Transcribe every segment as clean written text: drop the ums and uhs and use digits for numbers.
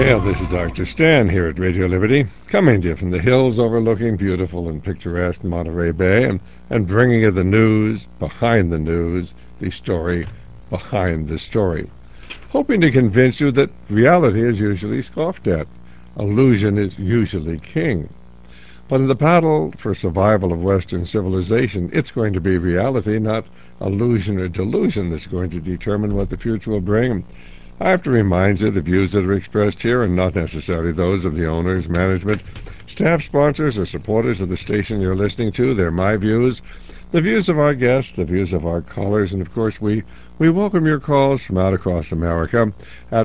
Well, this is Dr. Stan here at Radio Liberty, coming to you from the hills overlooking beautiful and picturesque Monterey Bay and bringing you the news behind the news, the story behind the story. Hoping to convince you that reality is usually scoffed at. Illusion is usually king. But in the battle for survival of Western civilization, it's going to be reality, not illusion or delusion, that's going to determine what the future will bring. I have to remind you the views that are expressed here are not necessarily those of the owners, management, staff, sponsors, or supporters of the station you're listening to. They're my views, the views of our guests, the views of our callers, and of course we welcome your calls from out across America at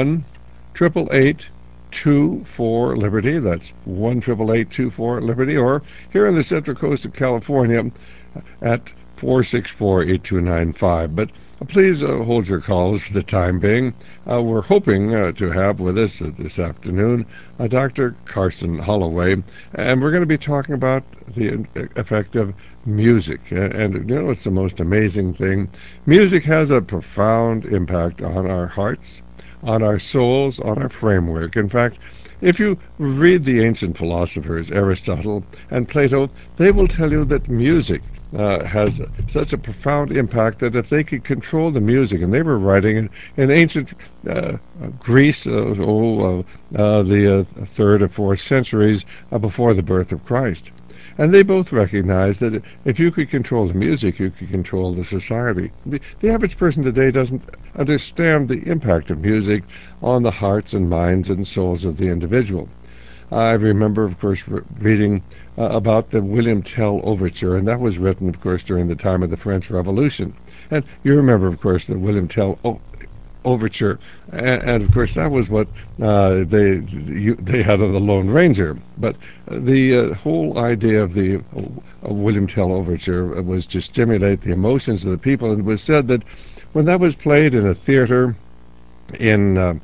1-888-24-LIBERTY. That's 1-888-24-LIBERTY, or here on the Central Coast of California at 464-8295. But please hold your calls for the time being. We're hoping to have with us this afternoon Dr. Carson Holloway, and we're going to be talking about the effect of music. And you know, it's the most amazing thing. Music has a profound impact on our hearts, on our souls, on our framework. In fact, if you read the ancient philosophers, Aristotle and Plato, they will tell you that music has such a profound impact that if they could control the music, and they were writing in ancient Greece, the 3rd or 4th centuries before the birth of Christ. And they both recognized that if you could control the music, you could control the society. The average person today doesn't understand the impact of music on the hearts and minds and souls of the individual. I remember, of course, reading about the William Tell Overture, and that was written, of course, during the time of the French Revolution. And you remember, of course, the William Tell Overture, and of course that was what they had on the Lone Ranger. But the whole idea of the William Tell Overture was to stimulate the emotions of the people, and it was said that when that was played in a theater in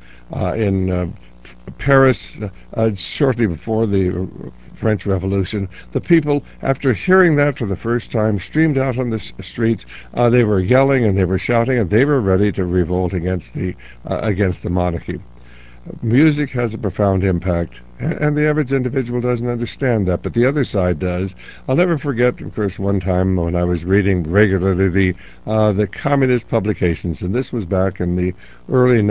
Paris, shortly before the French Revolution, the people, after hearing that for the first time, streamed out on the streets. They were yelling and they were shouting, and they were ready to revolt against the monarchy. Music has a profound impact, and the average individual doesn't understand that, but the other side does. I'll never forget, of course, one time when I was reading regularly the communist publications, and this was back in the early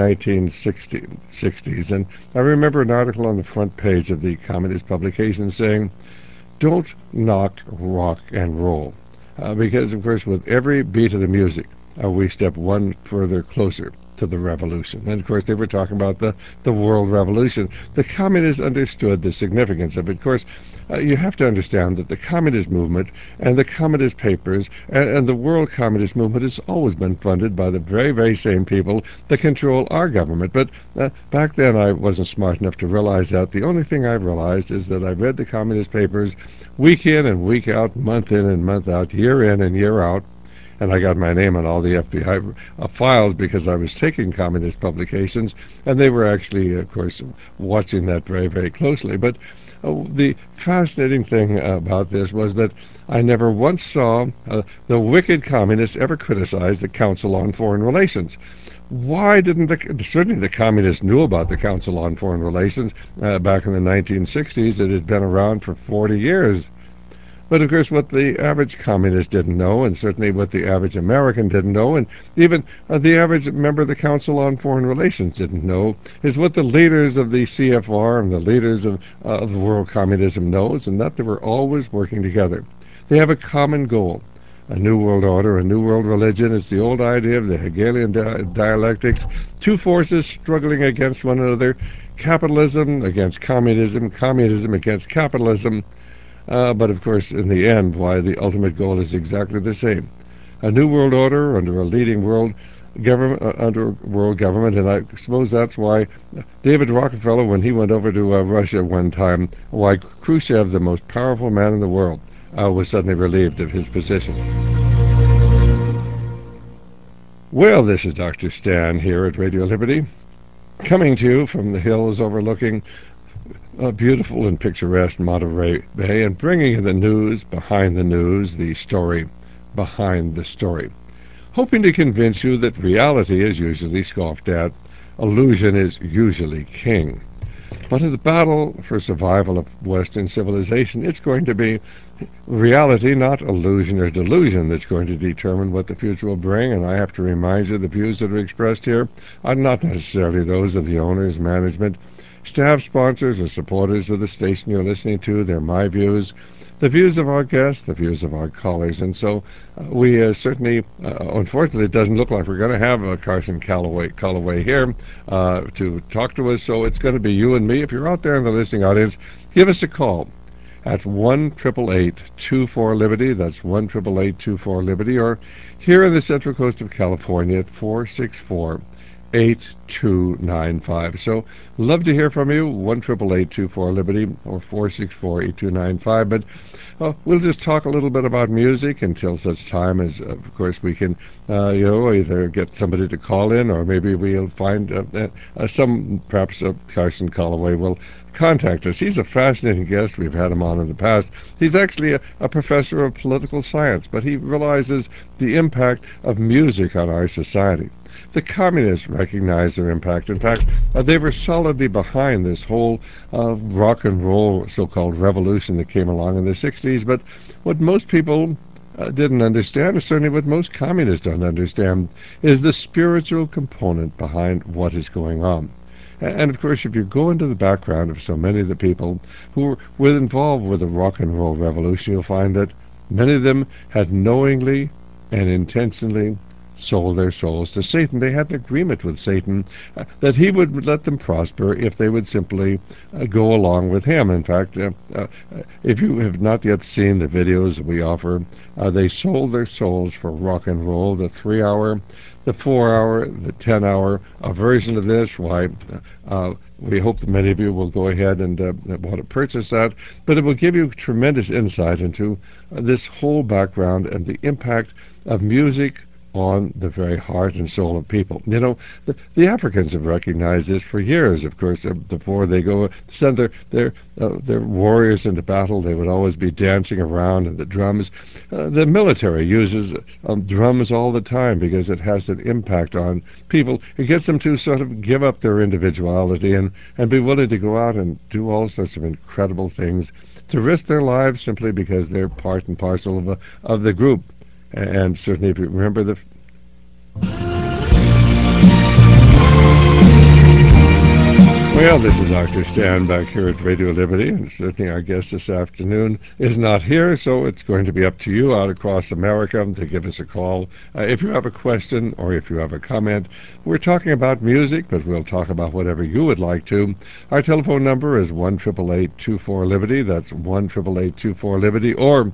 1960s, and I remember an article on the front page of the communist publication saying, "Don't knock rock and roll," because, of course, with every beat of the music, we step one further closer to the revolution. And of course they were talking about the world revolution. The communists understood the significance of it. Of course, you have to understand that the communist movement and the communist papers and the world communist movement has always been funded by the very, very same people that control our government. But back then I wasn't smart enough to realize that. The only thing I realized is that I read the communist papers week in and week out, month in and month out, year in and year out. And I got my name on all the FBI files because I was taking communist publications, and they were actually, of course, watching that very, very closely. But the fascinating thing about this was that I never once saw the wicked communists ever criticize the Council on Foreign Relations. Why didn't certainly the communists knew about the Council on Foreign Relations back in the 1960s. It had been around for 40 years. But, of course, what the average communist didn't know, and certainly what the average American didn't know, and even the average member of the Council on Foreign Relations didn't know, is what the leaders of the CFR and the leaders of the world communism knows, and that they were always working together. They have a common goal, a new world order, a new world religion. It's the old idea of the Hegelian dialectics, two forces struggling against one another, capitalism against communism, communism against capitalism. But, of course, in the end, why the ultimate goal is exactly the same. A new world order under a leading world government, and I suppose that's why David Rockefeller, when he went over to Russia one time, why Khrushchev, the most powerful man in the world, was suddenly relieved of his position. Well, this is Dr. Stan here at Radio Liberty, coming to you from the hills overlooking beautiful and picturesque Monterey Bay, and bringing you the news behind the news, the story behind the story. Hoping to convince you that reality is usually scoffed at, illusion is usually king. But in the battle for survival of Western civilization, it's going to be reality, not illusion or delusion, that's going to determine what the future will bring. And I have to remind you, the views that are expressed here are not necessarily those of the owners, management, staff, sponsors, or supporters of the station you're listening to. They're my views, the views of our guests, the views of our callers. And so we certainly, unfortunately, it doesn't look like we're going to have Carson Calloway here to talk to us. So it's going to be you and me. If you're out there in the listening audience, give us a call at 1-888-24-LIBERTY. That's 1-888-24-LIBERTY. Or here in the Central Coast of California at 464-8295. So love to hear from you, 1-888-24-LIBERTY or 464-8295. But we'll just talk a little bit about music until such time as, of course, we can, either get somebody to call in, or maybe we'll find perhaps Carson Calloway will contact us. He's a fascinating guest. We've had him on in the past. He's actually a professor of political science, but he realizes the impact of music on our society. The communists recognized their impact. In fact, they were solidly behind this whole rock and roll so-called revolution that came along in the 60s. But what most people didn't understand, or certainly what most communists don't understand, is the spiritual component behind what is going on. And of course, if you go into the background of so many of the people who were involved with the rock and roll revolution, you'll find that many of them had knowingly and intentionally sold their souls to Satan. They had an agreement with Satan that he would let them prosper if they would simply go along with him. In fact, if you have not yet seen the videos we offer, they sold their souls for rock and roll, the 3-hour, the 4-hour, the 10-hour version of this. Why, we hope that many of you will go ahead and want to purchase that, but it will give you tremendous insight into this whole background and the impact of music on the very heart and soul of people. You know, the Africans have recognized this for years. Of course, before they go send their warriors into battle, they would always be dancing around, and the drums. The military uses drums all the time because it has an impact on people. It gets them to sort of give up their individuality and be willing to go out and do all sorts of incredible things, to risk their lives simply because they're part and parcel of the group. And certainly, if you remember well, this is Dr. Stan back here at Radio Liberty, and certainly our guest this afternoon is not here, so it's going to be up to you out across America to give us a call. If you have a question or if you have a comment, we're talking about music, but we'll talk about whatever you would like to. Our telephone number is 1-888-24-LIBERTY. That's 1-888-24-LIBERTY, or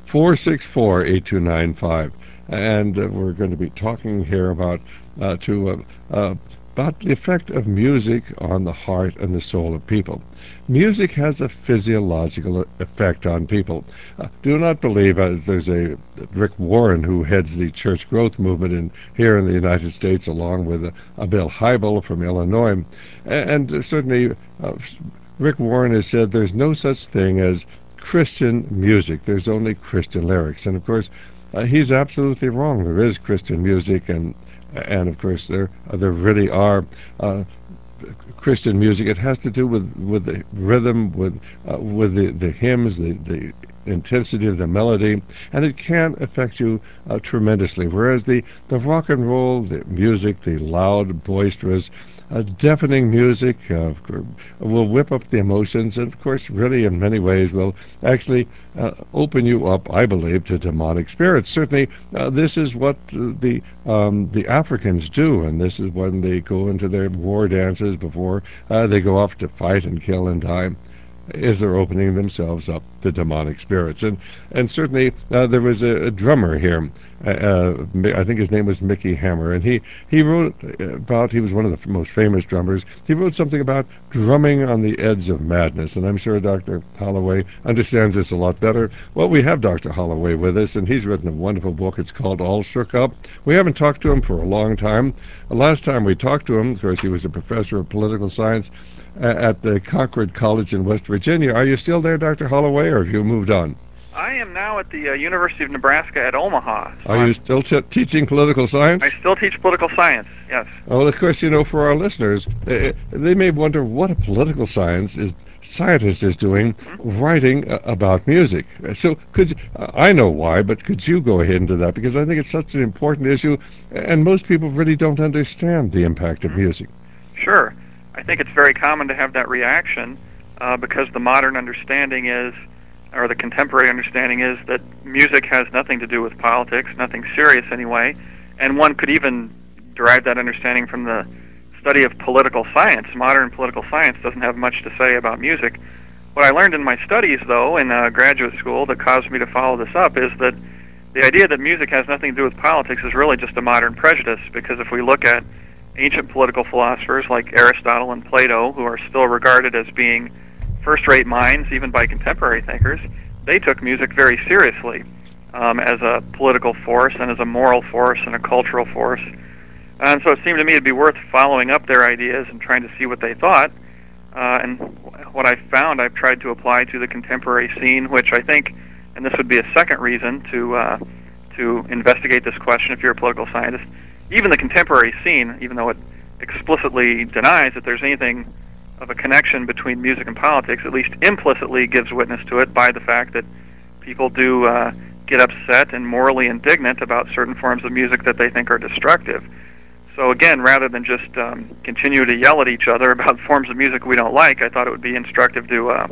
464-8295. And we're going to be talking here about the effect of music on the heart and the soul of people. Music has a physiological effect on people. Do not believe, there's a Rick Warren who heads the church growth movement here in the United States, along with Bill Hybel from Illinois. And certainly Rick Warren has said there's no such thing as Christian music. There's only Christian lyrics. And of course, he's absolutely wrong. There is Christian music, and of course there really are Christian music. It has to do with the rhythm, with the hymns, the intensity of the melody, and it can affect you tremendously. Whereas the rock and roll, the music, the loud, boisterous, deafening music will whip up the emotions, and of course really in many ways will actually open you up, I believe, to demonic spirits. Certainly this is what the Africans do, and this is when they go into their war dances before they go off to fight and kill and die, is they're opening themselves up to demonic spirits. And certainly there was a drummer here, I think his name was Mickey Hammer, and he wrote about, he was one of the most famous drummers, he wrote something about drumming on the edge of madness, and I'm sure Dr. Holloway understands this a lot better. Well, we have Dr. Holloway with us, and he's written a wonderful book. It's called All Shook Up. We haven't talked to him for a long time. The last time we talked to him, of course, he was a professor of political science at the Concord College in West Virginia. Are you still there, Dr. Holloway, or have you moved on? I am now at the University of Nebraska at Omaha. So Are you still teaching political science? I still teach political science, yes. Well, of course, for our listeners, they may wonder what a political scientist is doing writing about music. So I know why, but could you go ahead into that? Because I think it's such an important issue, and most people really don't understand the impact of music. Sure. I think it's very common to have that reaction because the modern understanding is, or the contemporary understanding is, that music has nothing to do with politics, nothing serious anyway, and one could even derive that understanding from the study of political science. Modern political science doesn't have much to say about music. What I learned in my studies, though, in graduate school that caused me to follow this up is that the idea that music has nothing to do with politics is really just a modern prejudice, because if we look at ancient political philosophers like Aristotle and Plato, who are still regarded as being first-rate minds, even by contemporary thinkers, they took music very seriously as a political force and as a moral force and a cultural force. And so it seemed to me it'd be worth following up their ideas and trying to see what they thought. And what I found, I've tried to apply to the contemporary scene, which I think, and this would be a second reason to investigate this question if you're a political scientist, even the contemporary scene, even though it explicitly denies that there's anything of a connection between music and politics, at least implicitly gives witness to it by the fact that people do get upset and morally indignant about certain forms of music that they think are destructive. So again, rather than just continue to yell at each other about forms of music we don't like, I thought it would be instructive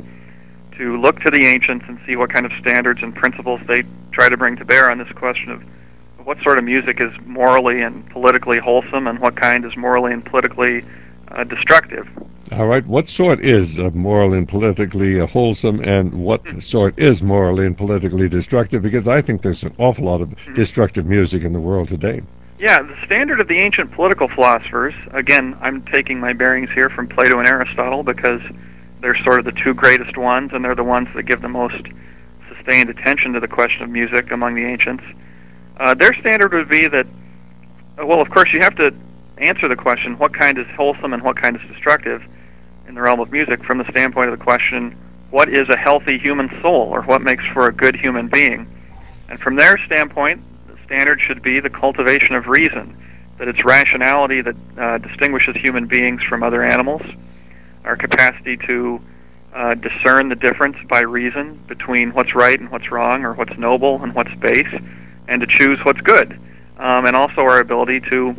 to look to the ancients and see what kind of standards and principles they try to bring to bear on this question of what sort of music is morally and politically wholesome and what kind is morally and politically destructive. All right, what sort is morally and politically wholesome, and what sort is morally and politically destructive? Because I think there's an awful lot of destructive music in the world today. Yeah, the standard of the ancient political philosophers, again, I'm taking my bearings here from Plato and Aristotle because they're sort of the two greatest ones, and they're the ones that give the most sustained attention to the question of music among the ancients. Their standard would be that, well, of course, you have to answer the question, what kind is wholesome and what kind is destructive in the realm of music, from the standpoint of the question, what is a healthy human soul, or what makes for a good human being? And from their standpoint, the standard should be the cultivation of reason, that it's rationality that distinguishes human beings from other animals, our capacity to discern the difference by reason between what's right and what's wrong, or what's noble and what's base, and to choose what's good, and also our ability to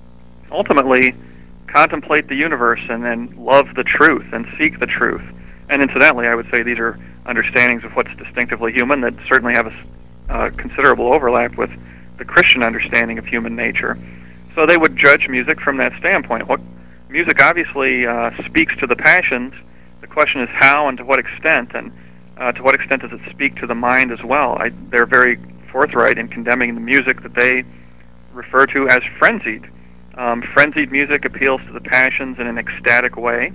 ultimately contemplate the universe and then love the truth and seek the truth. And incidentally, I would say these are understandings of what's distinctively human that certainly have a considerable overlap with the Christian understanding of human nature. So they would judge music from that standpoint. What music obviously speaks to the passions. The question is how and to what extent, and to what extent does it speak to the mind as well. They're very forthright in condemning the music that they refer to as frenzied. Frenzied music appeals to the passions in an ecstatic way,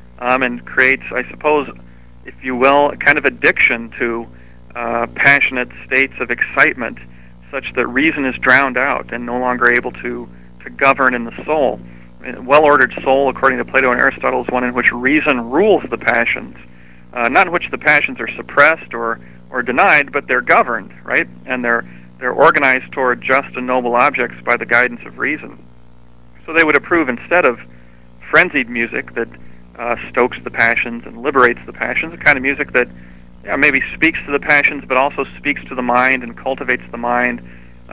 and creates, I suppose, if you will, a kind of addiction to passionate states of excitement, such that reason is drowned out and no longer able to govern in the soul. A well-ordered soul, according to Plato and Aristotle, is one in which reason rules the passions, not in which the passions are suppressed or denied, but they're governed, right? And they're organized toward just and noble objects by the guidance of reason. So they would approve, instead of frenzied music that stokes the passions and liberates the passions, a kind of music that maybe speaks to the passions but also speaks to the mind and cultivates the mind's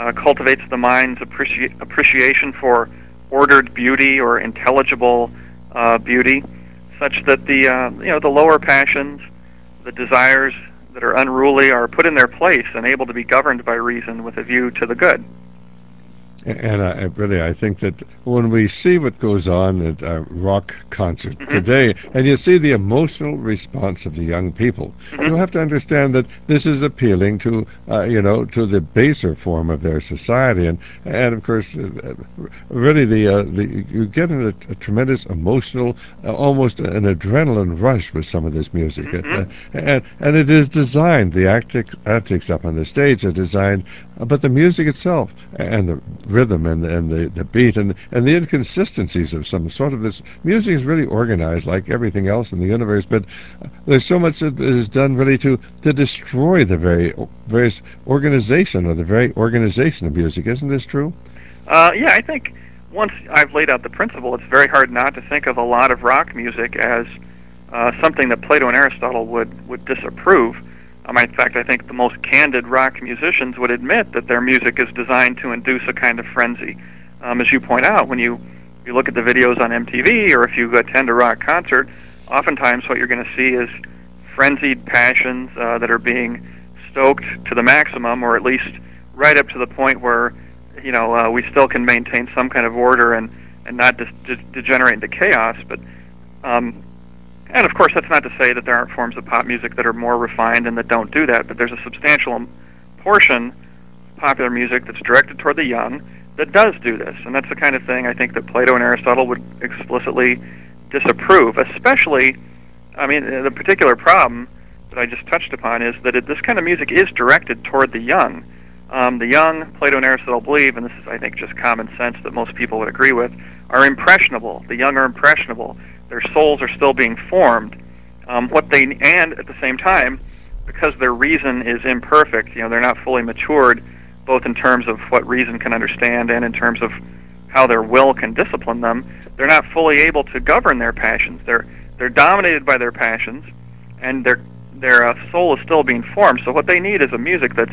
appreciation for ordered beauty or intelligible beauty, such that the lower passions, the desires that are unruly, are put in their place and able to be governed by reason with a view to the good. And I think that when we see what goes on at a rock concert today, and you see the emotional response of the young people, you have to understand that this is appealing to, to the baser form of their society, and of course, really you get a tremendous emotional, almost an adrenaline rush with some of this music, and it is designed. The antics up on the stage are designed, but the music itself and the rhythm and the beat and the inconsistencies of some sort of this. Music is really organized like everything else in the universe, but there's so much that is done really to destroy the very organization or the very organization of music. Isn't this true? Yeah, I think once I've laid out the principle, it's very hard not to think of a lot of rock music as something that Plato and Aristotle would disapprove. In fact, I think the most candid rock musicians would admit that their music is designed to induce a kind of frenzy. As you point out, when you look at the videos on MTV or if you attend a rock concert, oftentimes what you're going to see is frenzied passions that are being stoked to the maximum, or at least right up to the point where we still can maintain some kind of order and not degenerate into chaos. But and of course, that's not to say that there aren't forms of pop music that are more refined and that don't do that, but there's a substantial portion of popular music that's directed toward the young that does do this. And that's the kind of thing I think that Plato and Aristotle would explicitly disapprove. Especially, the particular problem that I just touched upon is that this kind of music is directed toward the young. The young, Plato and Aristotle believe, and this is, I think, just common sense that most people would agree with, are impressionable. The young are impressionable. Their souls are still being formed. And at the same time, because their reason is imperfect, they're not fully matured, both in terms of what reason can understand and in terms of how their will can discipline them. They're not fully able to govern their passions. They're dominated by their passions, and their soul is still being formed. So what they need is a music that's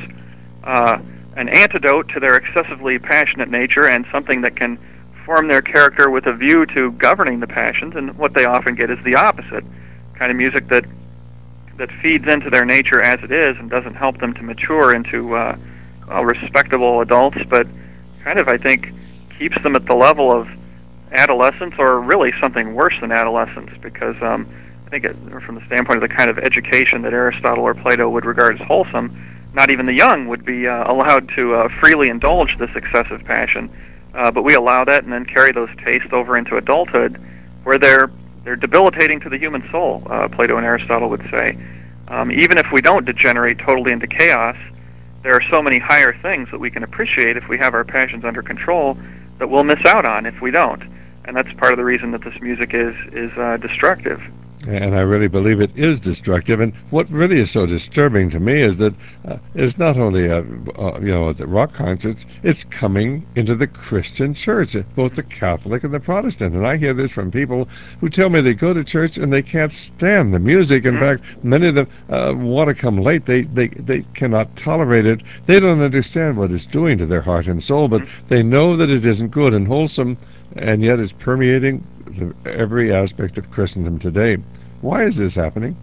an antidote to their excessively passionate nature and something that can form their character with a view to governing the passions. And what they often get is the opposite kind of music that feeds into their nature as it is and doesn't help them to mature into respectable adults, but kind of, I think, keeps them at the level of adolescence, or really something worse than adolescence, because I think from the standpoint of the kind of education that Aristotle or Plato would regard as wholesome, not even the young would be allowed to freely indulge this excessive passion, but we allow that and then carry those tastes over into adulthood, where they're debilitating to the human soul, Plato and Aristotle would say. Even if we don't degenerate totally into chaos, there are so many higher things that we can appreciate if we have our passions under control that we'll miss out on if we don't. And that's part of the reason that this music is destructive. And I really believe it is destructive. And what really is so disturbing to me is that it's not only at the rock concerts, it's coming into the Christian church, both the Catholic and the Protestant. And I hear this from people who tell me they go to church and they can't stand the music. In fact, many of them want to come late. They cannot tolerate it. They don't understand what it's doing to their heart and soul, but they know that it isn't good and wholesome, and yet it's permeating every aspect of Christendom today. Why is this happening?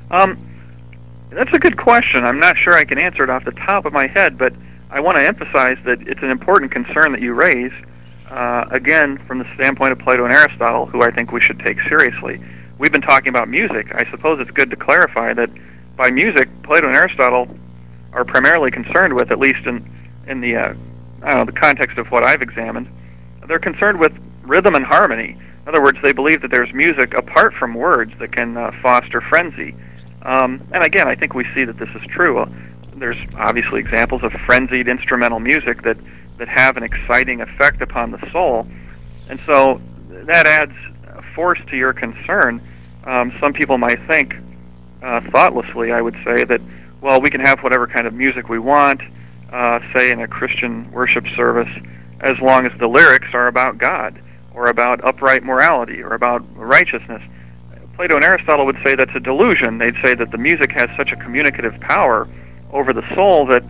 That's a good question. I'm not sure I can answer it off the top of my head, but I want to emphasize that it's an important concern that you raise, again, from the standpoint of Plato and Aristotle, who I think we should take seriously. We've been talking about music. I suppose it's good to clarify that by music, Plato and Aristotle are primarily concerned with, at least in the context of what I've examined, they're concerned with rhythm and harmony. In other words, they believe that there's music apart from words that can foster frenzy. And again, I think we see that this is true. There's obviously examples of frenzied instrumental music that have an exciting effect upon the soul. And so that adds force to your concern. Some people might think, thoughtlessly, I would say, that, well, we can have whatever kind of music we want, say in a Christian worship service, as long as the lyrics are about God, or about upright morality, or about righteousness. Plato and Aristotle would say that's a delusion. They'd say that the music has such a communicative power over the soul that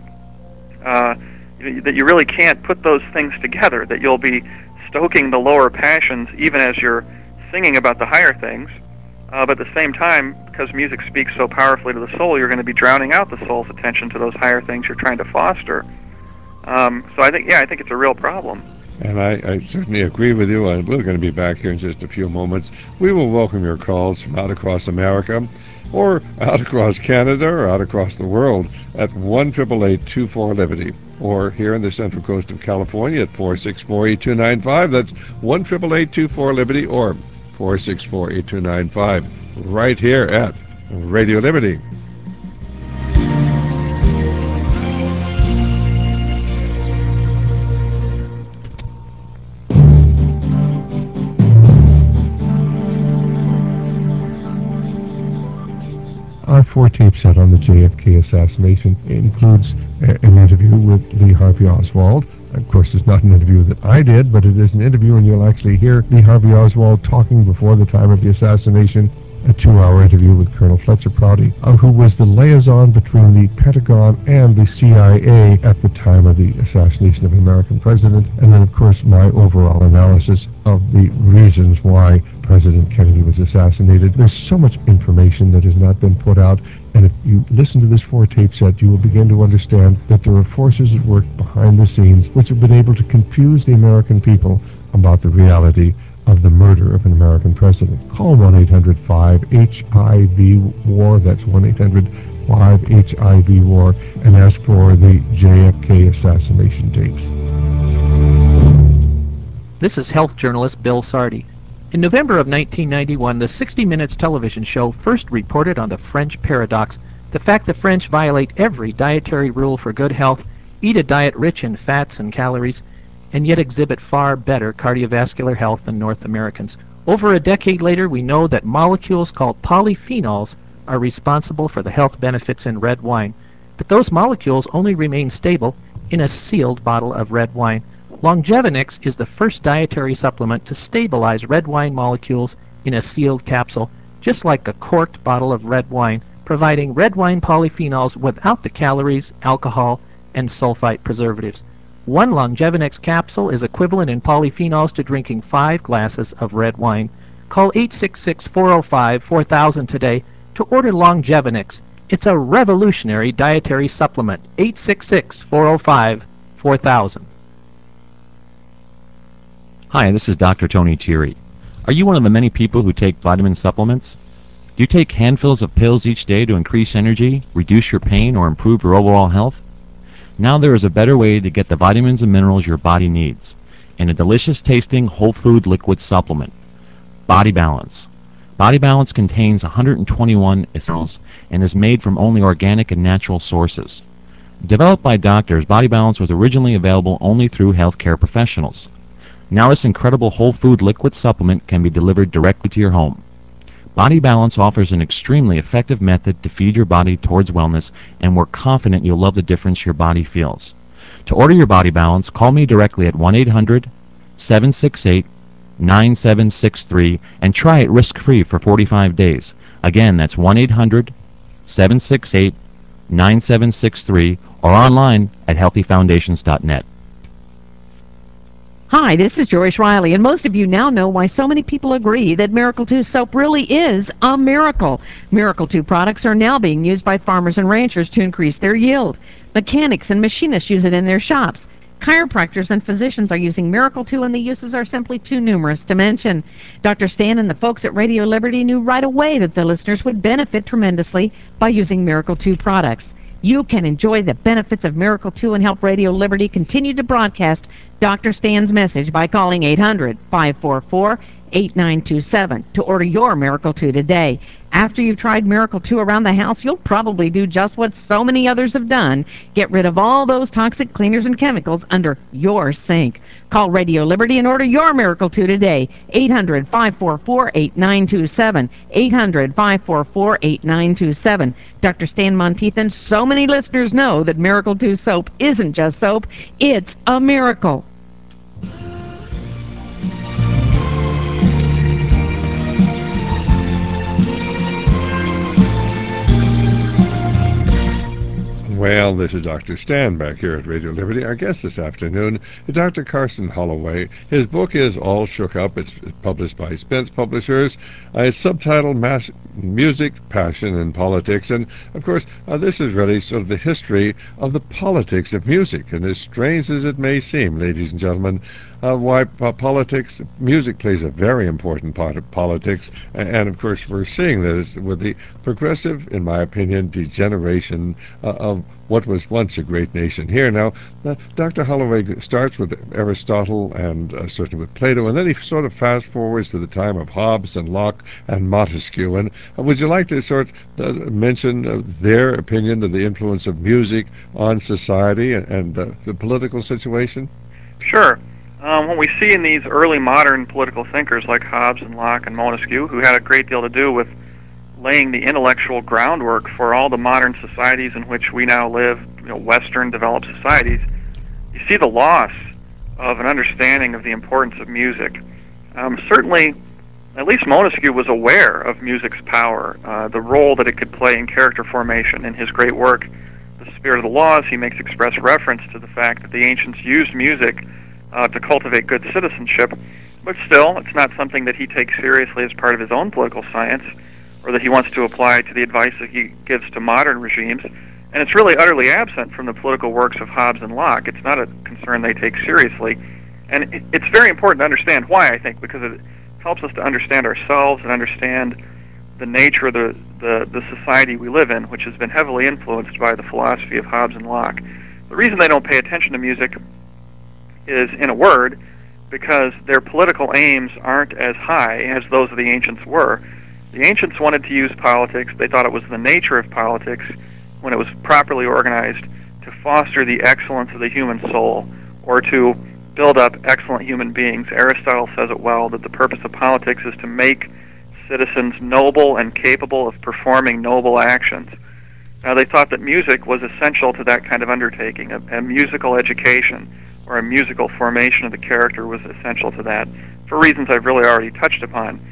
that you really can't put those things together, that you'll be stoking the lower passions even as you're singing about the higher things, but at the same time, because music speaks so powerfully to the soul, you're going to be drowning out the soul's attention to those higher things you're trying to foster. So I think it's a real problem. And I certainly agree with you, and we're going to be back here in just a few moments. We will welcome your calls from out across America, or out across Canada, or out across the world at 1-888-24-LIBERTY, or here in the Central Coast of California at 464-8295. That's 1-888-24-LIBERTY, or 464-8295, right here at Radio Liberty. tape set on the JFK assassination. It includes an interview with Lee Harvey Oswald. Of course, it's not an interview that I did, but it is an interview, and you'll actually hear Lee Harvey Oswald talking before the time of the assassination. A 2-hour interview with Colonel Fletcher Prouty, who was the liaison between the Pentagon and the CIA at the time of the assassination of an American president, and then, of course, my overall analysis of the reasons why President Kennedy was assassinated. There's so much information that has not been put out, and if you listen to this 4-tape set, you will begin to understand that there are forces at work behind the scenes which have been able to confuse the American people about the reality of the murder of an American president. Call 1-800-5-HIV-WAR, that's 1-800-5-HIV-WAR, and ask for the JFK assassination tapes. This is health journalist Bill Sardi. In November of 1991, the 60 Minutes television show first reported on the French paradox, the fact the French violate every dietary rule for good health, eat a diet rich in fats and calories, and yet exhibit far better cardiovascular health than North Americans. Over a decade later, we know that molecules called polyphenols are responsible for the health benefits in red wine, but those molecules only remain stable in a sealed bottle of red wine. Longevinix is the first dietary supplement to stabilize red wine molecules in a sealed capsule, just like the corked bottle of red wine, providing red wine polyphenols without the calories, alcohol, and sulfite preservatives. One Longevinix capsule is equivalent in polyphenols to drinking 5 glasses of red wine. Call 866-405-4000 today to order Longevinix. It's a revolutionary dietary supplement. 866-405-4000. Hi, this is Dr. Tony Thierry. Are you one of the many people who take vitamin supplements? Do you take handfuls of pills each day to increase energy, reduce your pain, or improve your overall health? Now there is a better way to get the vitamins and minerals your body needs in a delicious tasting whole food liquid supplement. Body Balance. Body Balance contains 121 essentials and is made from only organic and natural sources. Developed by doctors, Body Balance was originally available only through healthcare professionals. Now this incredible whole food liquid supplement can be delivered directly to your home. Body Balance offers an extremely effective method to feed your body towards wellness, and we're confident you'll love the difference your body feels. To order your Body Balance, call me directly at 1-800-768-9763 and try it risk-free for 45 days. Again, that's 1-800-768-9763 or online at healthyfoundations.net. Hi, this is Joyce Riley, and most of you now know why so many people agree that Miracle 2 soap really is a miracle. Miracle 2 products are now being used by farmers and ranchers to increase their yield. Mechanics and machinists use it in their shops. Chiropractors and physicians are using Miracle 2, and the uses are simply too numerous to mention. Dr. Stan and the folks at Radio Liberty knew right away that the listeners would benefit tremendously by using Miracle 2 products. You can enjoy the benefits of Miracle 2 and help Radio Liberty continue to broadcast Dr. Stan's message by calling 800-544-8927 to order your Miracle 2 today. After you've tried Miracle 2 around the house, you'll probably do just what so many others have done. Get rid of all those toxic cleaners and chemicals under your sink. Call Radio Liberty and order your Miracle 2 today. 800-544-8927. 800-544-8927. Dr. Stan Monteith and so many listeners know that Miracle 2 soap isn't just soap, it's a miracle. Well, this is Dr. Stan back here at Radio Liberty. Our guest this afternoon is Dr. Carson Holloway. His book is All Shook Up. It's published by Spence Publishers. It's subtitled Music, Passion, and Politics. And, of course, this is really sort of the history of the politics of music. And as strange as it may seem, ladies and gentlemen, why politics, music plays a very important part of politics. And, of course, we're seeing this with the progressive, in my opinion, degeneration of what was once a great nation here. Now, Dr. Holloway starts with Aristotle and certainly with Plato, and then he sort of fast forwards to the time of Hobbes and Locke and Montesquieu. And would you like to sort of mention their opinion of the influence of music on society and the political situation? Sure. What we see in these early modern political thinkers like Hobbes and Locke and Montesquieu, who had a great deal to do with laying the intellectual groundwork for all the modern societies in which we now live, Western developed societies. You see the loss of an understanding of the importance of music. Certainly, at least Montesquieu was aware of music's power, the role that it could play in character formation. In his great work, The Spirit of the Laws, he makes express reference to the fact that the ancients used music to cultivate good citizenship, but still, it's not something that he takes seriously as part of his own political science, or that he wants to apply to the advice that he gives to modern regimes. And it's really utterly absent from the political works of Hobbes and Locke. It's not a concern they take seriously. And it's very important to understand why, I think, because it helps us to understand ourselves and understand the nature of the society we live in, which has been heavily influenced by the philosophy of Hobbes and Locke. The reason they don't pay attention to music is, in a word, because their political aims aren't as high as those of the ancients were. The ancients wanted to use politics. They thought it was the nature of politics, when it was properly organized, to foster the excellence of the human soul, or to build up excellent human beings. Aristotle says it well, that the purpose of politics is to make citizens noble and capable of performing noble actions. Now, they thought that music was essential to that kind of undertaking. A musical education or a musical formation of the character was essential to that, for reasons I've really already touched upon.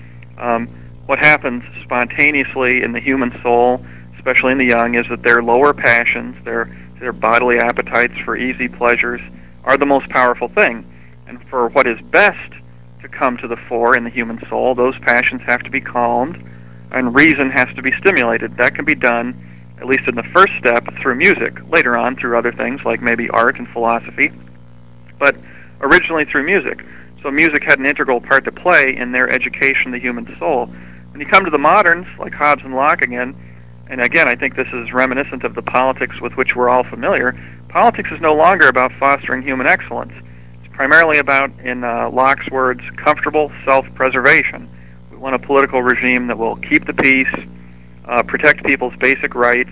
What happens spontaneously in the human soul, especially in the young, is that their lower passions, their bodily appetites for easy pleasures, are the most powerful thing. And for what is best to come to the fore in the human soul, those passions have to be calmed, and reason has to be stimulated. That can be done, at least in the first step, through music. Later on, through other things like maybe art and philosophy, but originally through music. So music had an integral part to play in their education of the human soul. When you come to the moderns, like Hobbes and Locke again, and again, I think this is reminiscent of the politics with which we're all familiar, politics is no longer about fostering human excellence. It's primarily about, in Locke's words, comfortable self-preservation. We want a political regime that will keep the peace, protect people's basic rights,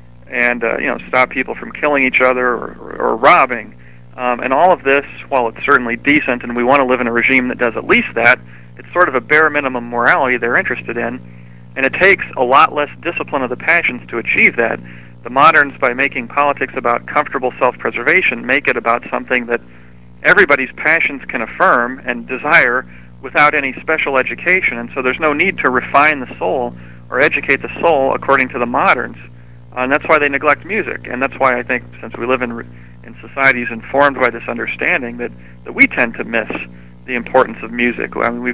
and stop people from killing each other or robbing. And all of this, while it's certainly decent, and we want to live in a regime that does at least that, it's sort of a bare minimum morality they're interested in, and it takes a lot less discipline of the passions to achieve that. The moderns, by making politics about comfortable self-preservation, make it about something that everybody's passions can affirm and desire without any special education, and so there's no need to refine the soul or educate the soul according to the moderns. And that's why they neglect music, and that's why I think, since we live in societies informed by this understanding, that we tend to miss the importance of music. I mean, we've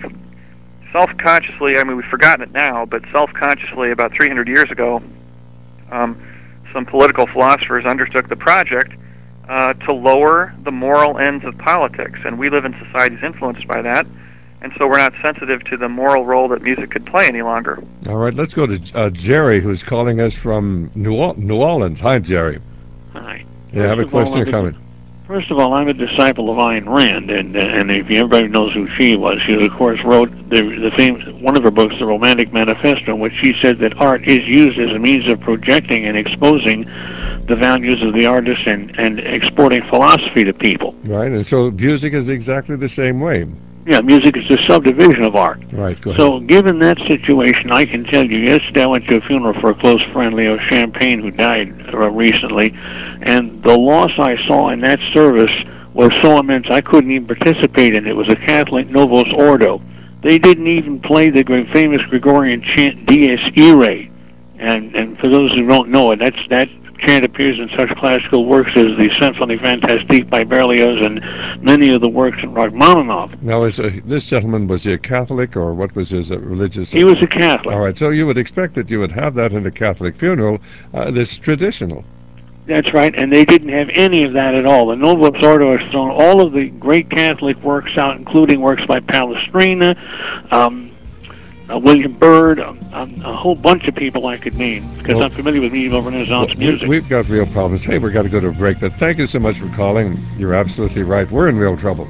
forgotten it now, but self-consciously, about 300 years ago, some political philosophers undertook the project to lower the moral ends of politics, and we live in societies influenced by that, and so we're not sensitive to the moral role that music could play any longer. All right, let's go to Jerry, who's calling us from New Orleans. Hi, Jerry. Hi. Yeah, I have a question or comment. First of all, I'm a disciple of Ayn Rand, and if everybody knows who she was, she of course wrote the famous one of her books, The Romantic Manifesto, in which she said that art is used as a means of projecting and exposing the values of the artist and exporting philosophy to people. Right, and so music is exactly the same way. Yeah, music is a subdivision of art. Right, go ahead. So, given that situation, I can tell you, yesterday I went to a funeral for a close friend, Leo Champagne, who died recently, and the loss I saw in that service was so immense I couldn't even participate in it. It was a Catholic Novus Ordo. They didn't even play the famous Gregorian chant Dies Irae. And for those who don't know it, that chant appears in such classical works as the Symphonie Fantastique by Berlioz and many of the works in Rachmaninoff. Now, this gentleman, was he a Catholic, or what was his religious... He was a Catholic. All right, so you would expect that you would have that in a Catholic funeral, this traditional. That's right, and they didn't have any of that at all. The Novus Ordo has thrown all of the great Catholic works out, including works by Palestrina, William Byrd, a whole bunch of people I could name, because I'm familiar with medieval Renaissance music. We've got real problems. Hey, we've got to go to a break, but thank you so much for calling. You're absolutely right. We're in real trouble.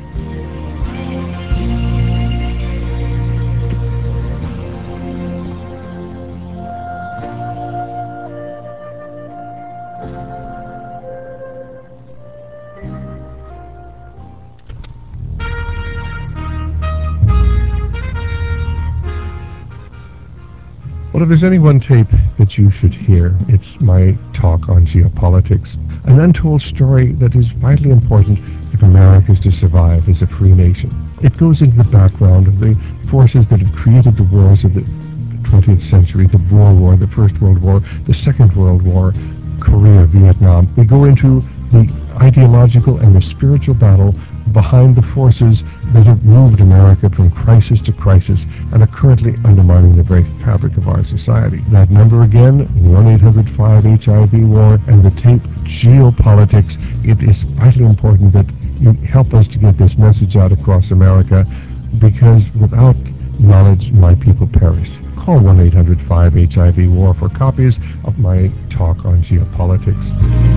Well, if there's any one tape that you should hear, it's my talk on geopolitics, an untold story that is vitally important if America is to survive as a free nation. It goes into the background of the forces that have created the wars of the 20th century, the Boer War, the First World War, the Second World War, Korea, Vietnam. We go into the ideological and the spiritual battle behind the forces that have moved America from crisis to crisis and are currently undermining the very fabric of our society. That number again, 1-800-5-HIV-WAR, and the tape Geopolitics. It is vitally important that you help us to get this message out across America, because without knowledge, my people perish. Call 1-800-5-HIV-WAR for copies of my talk on geopolitics.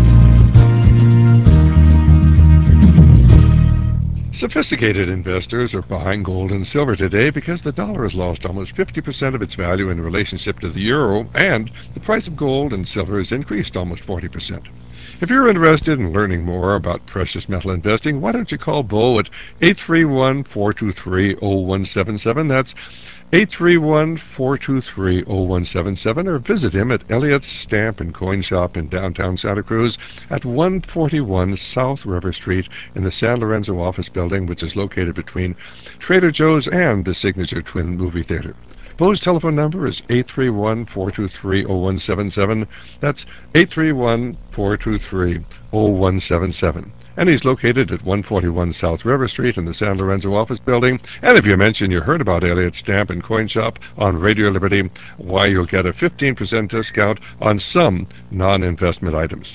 Sophisticated investors are buying gold and silver today because the dollar has lost almost 50% of its value in relationship to the euro, and the price of gold and silver has increased almost 40%. If you're interested in learning more about precious metal investing, why don't you call Bo at 831-423-0177. That's 831-423-0177, or visit him at Elliott's Stamp and Coin Shop in downtown Santa Cruz at 141 South River Street in the San Lorenzo office building, which is located between Trader Joe's and the Signature Twin Movie Theater. Bo's telephone number is 831-423-0177. That's 831-423-0177. And he's located at 141 South River Street in the San Lorenzo office building. And if you mention you heard about Elliott Stamp and Coin Shop on Radio Liberty, why, you'll get a 15% discount on some non-investment items.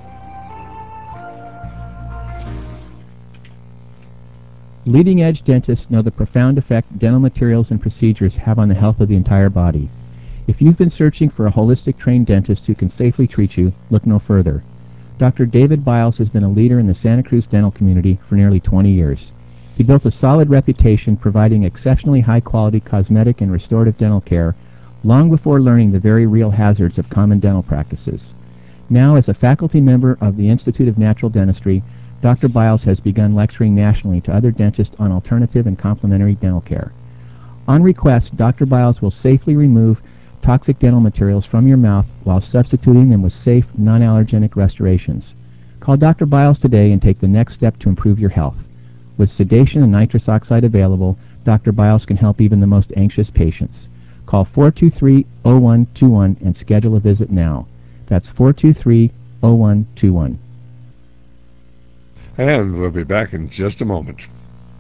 Leading-edge dentists know the profound effect dental materials and procedures have on the health of the entire body. If you've been searching for a holistic trained dentist who can safely treat you, look no further. Dr. David Biles has been a leader in the Santa Cruz dental community for nearly 20 years. He built a solid reputation providing exceptionally high-quality cosmetic and restorative dental care long before learning the very real hazards of common dental practices. Now, as a faculty member of the Institute of Natural Dentistry, Dr. Biles has begun lecturing nationally to other dentists on alternative and complementary dental care. On request, Dr. Biles will safely remove toxic dental materials from your mouth while substituting them with safe, non-allergenic restorations. Call Dr. Biles today and take the next step to improve your health. With sedation and nitrous oxide available, Dr. Biles can help even the most anxious patients. Call 423-0121 and schedule a visit now. That's 423-0121. And we'll be back in just a moment.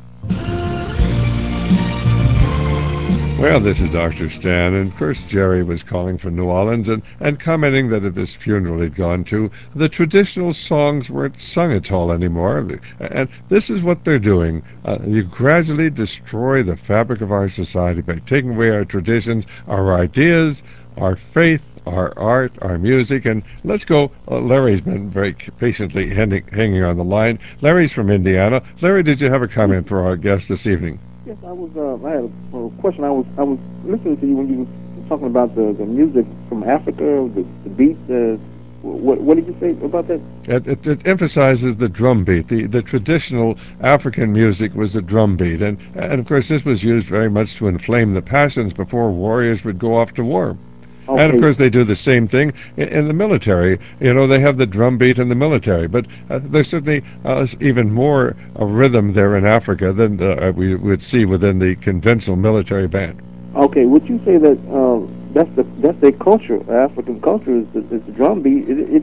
Well, this is Dr. Stan, and of course Jerry was calling from New Orleans and commenting that at this funeral he'd gone to, the traditional songs weren't sung at all anymore. And this is what they're doing. You gradually destroy the fabric of our society by taking away our traditions, our ideas, our faith, our art, our music. And let's go. Larry's been very patiently hanging on the line. Larry's from Indiana. Larry, did you have a comment for our guest this evening? Yes, I had a question. I was listening to you when you were talking about the music from Africa, the beat. What did you say about that? It emphasizes the drum beat. The traditional African music was the drum beat, and of course this was used very much to inflame the passions before warriors would go off to war. Okay. And of course they do the same thing in the military. You know, they have the drum beat in the military, but there's certainly even more rhythm there in Africa than we would see within the conventional military band. Okay, would you say that that's their culture? African culture is the drum beat. It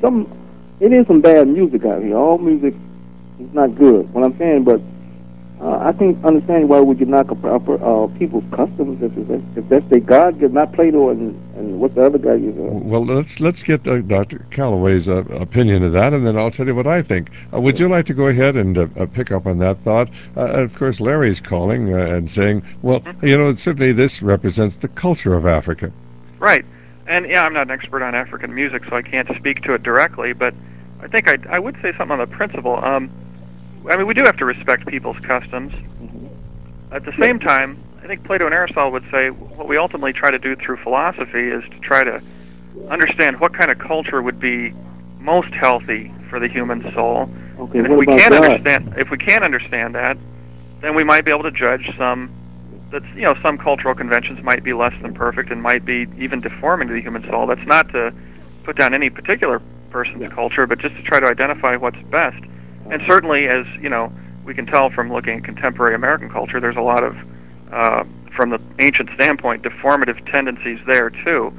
is some bad music out here. All music is not good. What I'm saying, but I can't understand why would you knock people's customs if that's their God, not Plato and what the other guy is. Well, let's get Dr. Calloway's opinion of that, and then I'll tell you what I think. Would you like to go ahead and pick up on that thought? Of course, Larry's calling and saying, well, certainly this represents the culture of Africa. Right. And, yeah, I'm not an expert on African music, so I can't speak to it directly, but I think I would say something on the principle. We do have to respect people's customs. At the same time, I think Plato and Aristotle would say what we ultimately try to do through philosophy is to try to understand what kind of culture would be most healthy for the human soul. Okay, and if we can't understand that, then we might be able to judge some that some cultural conventions might be less than perfect and might be even deforming to the human soul. That's not to put down any particular person's culture, but just to try to identify what's best. And certainly, as we can tell from looking at contemporary American culture, there's a lot of, from the ancient standpoint, deformative tendencies there too.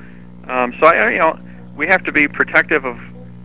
So we have to be protective of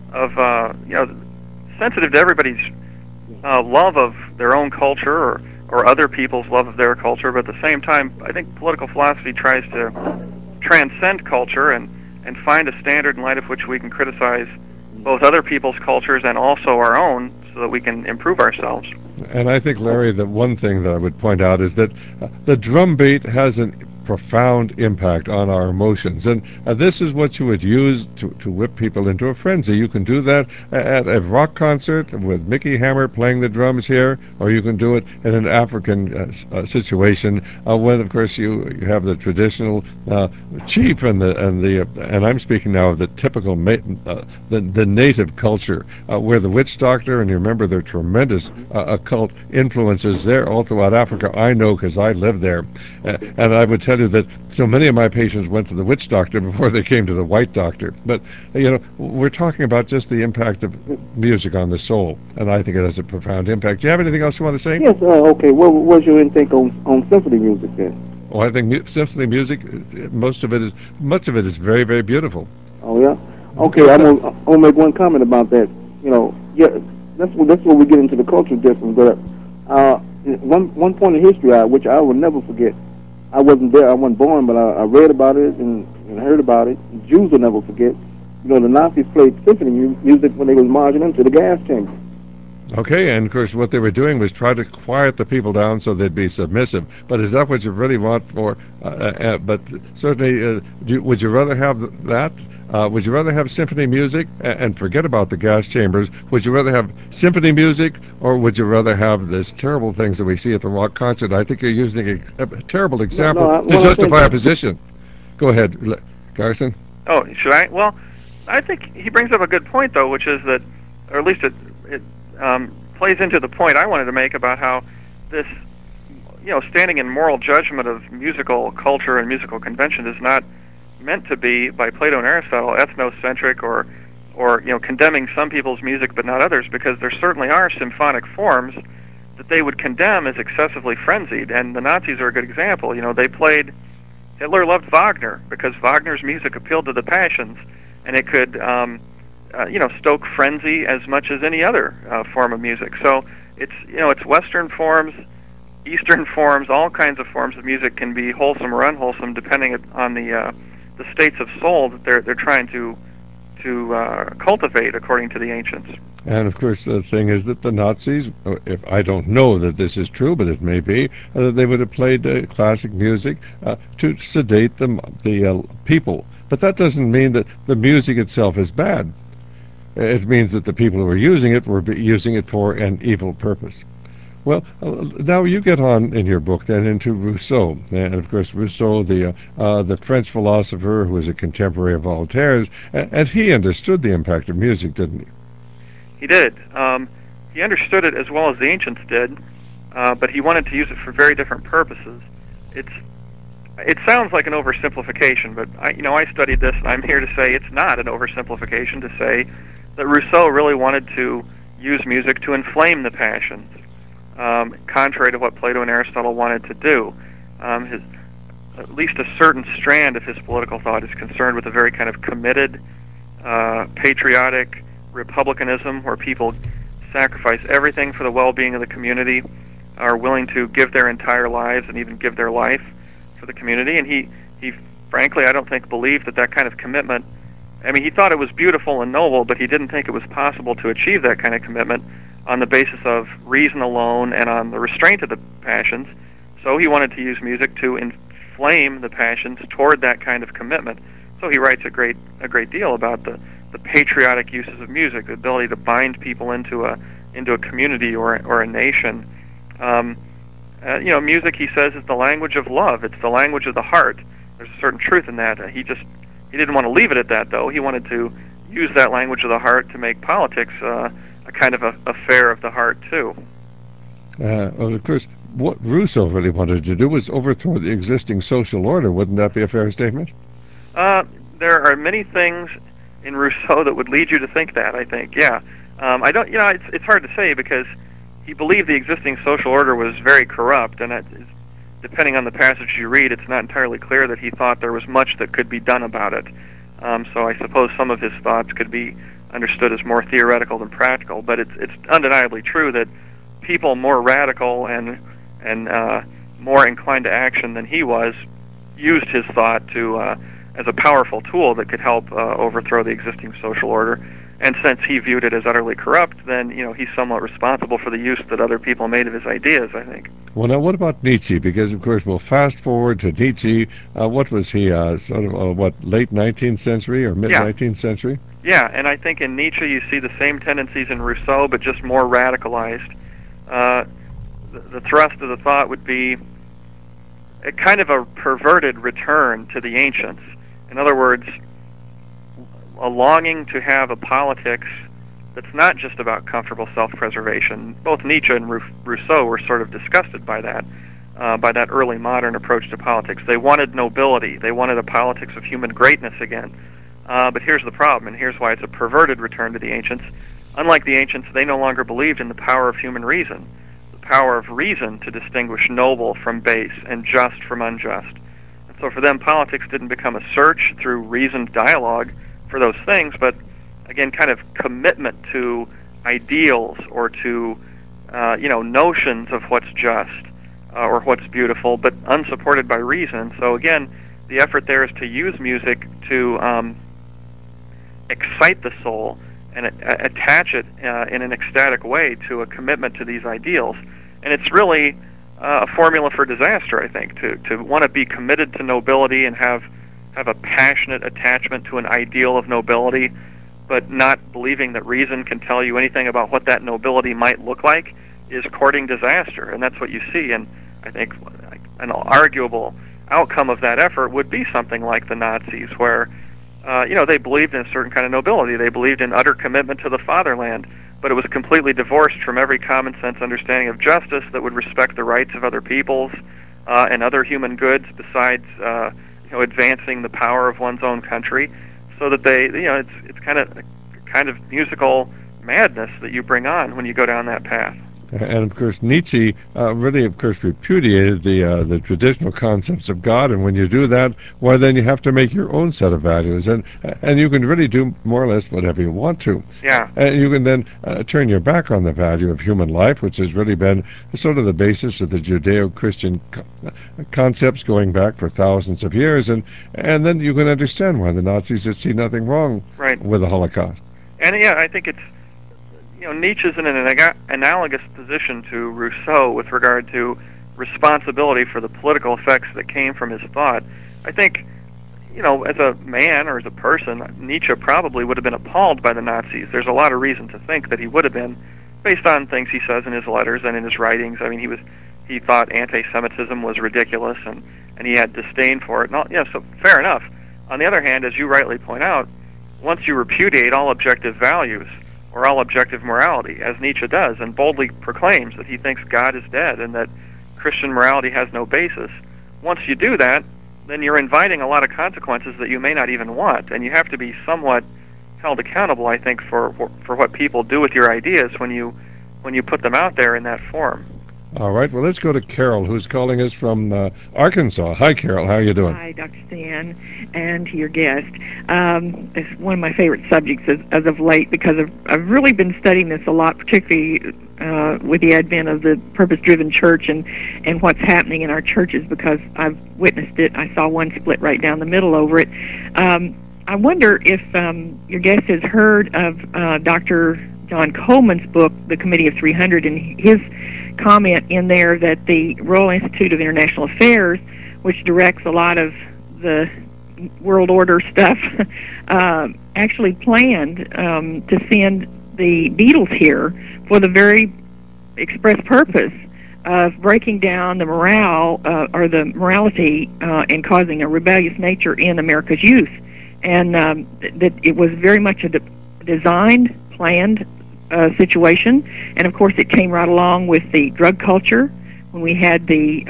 sensitive to everybody's love of their own culture or other people's love of their culture, but at the same time, I think political philosophy tries to transcend culture and find a standard in light of which we can criticize both other people's cultures and also our own so that we can improve ourselves. And I think, Larry, the one thing that I would point out is that the drum beat has a profound impact on our emotions. And this is what you would use to whip people into a frenzy. You can do that at a rock concert with Mickey Hammer playing the drums here, or you can do it in an African situation when, of course, you have the traditional chief and I'm speaking now of the typical the native culture where the witch doctor, and you remember their tremendous occult influences there all throughout Africa. I know because I lived there, and I would tell you that so many of my patients went to the witch doctor before they came to the white doctor. But we're talking about just the impact of music on the soul, and I think it has a profound impact. Do you have anything else you want to say? Yes. Okay. What was your intake on symphony music then? Oh, I think symphony music, much of it is very, very beautiful. Oh yeah. Okay. I'm gonna make one comment about that. Yeah, that's where we get into the cultural difference. But one point in history which I will never forget. I wasn't there. I wasn't born, but I read about it and heard about it. Jews will never forget. The Nazis played symphony music when they was marching into the gas chamber. Okay, and of course what they were doing was try to quiet the people down so they'd be submissive. But is that what you really want for? But certainly, would you rather have that? Would you rather have symphony music and forget about the gas chambers? Would you rather have symphony music, or would you rather have these terrible things that we see at the rock concert? I think you're using a terrible example to justify a position. Go ahead, Garrison. Oh, should I? Well, I think he brings up a good point, though, which is that, or at least it plays into the point I wanted to make about how this, standing in moral judgment of musical culture and musical convention is not meant to be, by Plato and Aristotle, ethnocentric or condemning some people's music but not others, because there certainly are symphonic forms that they would condemn as excessively frenzied, and the Nazis are a good example. Hitler loved Wagner because Wagner's music appealed to the passions, and it could stoke frenzy as much as any other form of music. So it's Western forms, Eastern forms, all kinds of forms of music can be wholesome or unwholesome depending on the states of soul that they're trying to cultivate according to the ancients. And of course, the thing is that the Nazis, if I don't know that this is true, but it may be, they would have played classic music to sedate the people. But that doesn't mean that the music itself is bad. It means that the people who were using it for an evil purpose. Well, now you get on in your book then into Rousseau, and of course Rousseau, the French philosopher who was a contemporary of Voltaire's, and he understood the impact of music, didn't he? He did. He understood it as well as the ancients did, but he wanted to use it for very different purposes. It sounds like an oversimplification, but I studied this, and I'm here to say it's not an oversimplification to say that Rousseau really wanted to use music to inflame the passions, contrary to what Plato and Aristotle wanted to do. At least a certain strand of his political thought is concerned with a very kind of committed, patriotic republicanism, where people sacrifice everything for the well-being of the community, are willing to give their entire lives and even give their life for the community. And he frankly, I don't think believed that kind of commitment. I mean, he thought it was beautiful and noble, but he didn't think it was possible to achieve that kind of commitment on the basis of reason alone and on the restraint of the passions. So he wanted to use music to inflame the passions toward that kind of commitment. So he writes a great deal about the patriotic uses of music, the ability to bind people into a community or a nation. Music, he says, is the language of love. It's the language of the heart. There's a certain truth in that. He didn't want to leave it at that, though. He wanted to use that language of the heart to make politics a kind of affair of the heart, too. Well, of course, what Rousseau really wanted to do was overthrow the existing social order. Wouldn't that be a fair statement? There are many things in Rousseau that would lead you to think that, I think, yeah. I don't, it's hard to say because he believed the existing social order was very corrupt, and depending on the passage you read, it's not entirely clear that he thought there was much that could be done about it. So I suppose some of his thoughts could be understood as more theoretical than practical, but it's undeniably true that people more radical and more inclined to action than he was used his thought to as a powerful tool that could help overthrow the existing social order. And since he viewed it as utterly corrupt, then he's somewhat responsible for the use that other people made of his ideas, I think. Well, now what about Nietzsche? Because of course we'll fast forward to Nietzsche. What was he? Late 19th century or mid 19th century? Yeah, and I think in Nietzsche you see the same tendencies in Rousseau, but just more radicalized. The thrust of the thought would be a kind of a perverted return to the ancients. In other words, a longing to have a politics that's not just about comfortable self-preservation. Both Nietzsche and Rousseau were sort of disgusted by that early modern approach to politics. They wanted nobility. They wanted a politics of human greatness again. But here's the problem, and here's why it's a perverted return to the ancients. Unlike the ancients, they no longer believed in the power of human reason, the power of reason to distinguish noble from base and just from unjust. And so for them, politics didn't become a search through reasoned dialogue for those things, but again, kind of commitment to ideals or to notions of what's just or what's beautiful, but unsupported by reason. So again, the effort there is to use music to excite the soul and attach it in an ecstatic way to a commitment to these ideals. And it's really a formula for disaster, I think, to want to be committed to nobility and have a passionate attachment to an ideal of nobility, but not believing that reason can tell you anything about what that nobility might look like, is courting disaster. And that's what you see. And I think an arguable outcome of that effort would be something like the Nazis, where they believed in a certain kind of nobility. They believed in utter commitment to the fatherland, but it was completely divorced from every common sense understanding of justice that would respect the rights of other peoples and other human goods besides advancing the power of one's own country. So that it's kind of musical madness that you bring on when you go down that path. And of course, Nietzsche really, of course, repudiated the traditional concepts of God. And when you do that, well, then you have to make your own set of values, and you can really do more or less whatever you want to. Yeah. And you can then turn your back on the value of human life, which has really been sort of the basis of the Judeo-Christian concepts going back for thousands of years, and then you can understand why the Nazis had seen nothing wrong with the Holocaust. And yeah, I think it's. Nietzsche's in an analogous position to Rousseau with regard to responsibility for the political effects that came from his thought. I think, as a man or as a person, Nietzsche probably would have been appalled by the Nazis. There's a lot of reason to think that he would have been, based on things he says in his letters and in his writings. I mean, he thought anti-Semitism was ridiculous, and he had disdain for it. And so fair enough. On the other hand, as you rightly point out, once you repudiate all objective values, or all objective morality, as Nietzsche does, and boldly proclaims that he thinks God is dead and that Christian morality has no basis. Once you do that, then you're inviting a lot of consequences that you may not even want, and you have to be somewhat held accountable, I think, for what people do with your ideas when you put them out there in that form. All right, well, let's go to Carol, who's calling us from Arkansas. Hi, Carol. How are you doing? Hi, Dr. Stan, and to your guest. It's one of my favorite subjects as of late because I've really been studying this a lot, particularly with the advent of the purpose-driven church and what's happening in our churches, because I've witnessed it. I saw one split right down the middle over it. I wonder if your guest has heard of Dr. John Coleman's book, The Committee of 300, and his comment in there that the Royal Institute of International Affairs, which directs a lot of the world order stuff, actually planned to send the Beatles here for the very express purpose of breaking down the morale or the morality and causing a rebellious nature in America's youth. And that it was very much a designed, planned situation, and of course it came right along with the drug culture when we had the